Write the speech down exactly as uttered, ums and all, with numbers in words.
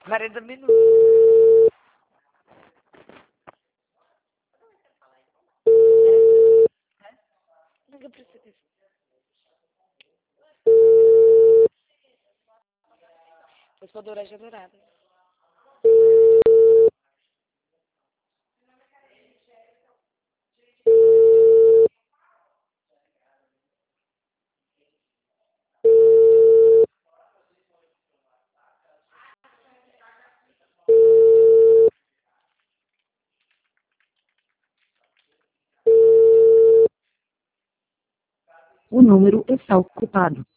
quarenta minutos. Nunca percebi. Depois para Doureja Dourada. O número está ocupado.